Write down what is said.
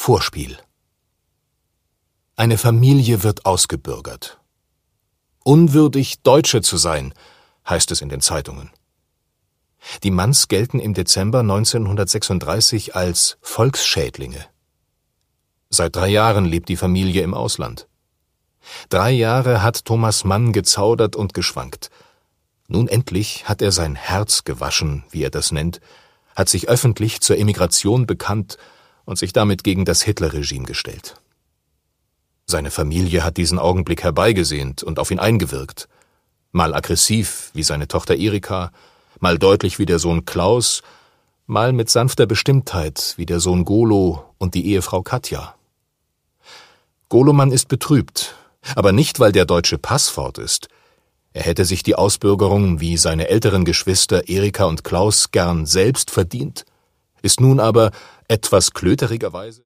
Vorspiel. Eine Familie wird ausgebürgert. Unwürdig, Deutsche zu sein, heißt es in den Zeitungen. Die Manns gelten im Dezember 1936 als Volksschädlinge. Seit 3 Jahren lebt die Familie im Ausland. 3 Jahre hat Thomas Mann gezaudert und geschwankt. Nun endlich hat er sein Herz gewaschen, wie er das nennt, hat sich öffentlich zur Emigration bekannt und sich damit gegen das Hitlerregime gestellt. Seine Familie hat diesen Augenblick herbeigesehnt und auf ihn eingewirkt. Mal aggressiv wie seine Tochter Erika, mal deutlich wie der Sohn Klaus, mal mit sanfter Bestimmtheit wie der Sohn Golo und die Ehefrau Katja. Goloman ist betrübt, aber nicht, weil der deutsche Pass fort ist. Er hätte sich die Ausbürgerung wie seine älteren Geschwister Erika und Klaus gern selbst verdient, ist nun aber etwas klöterigerweise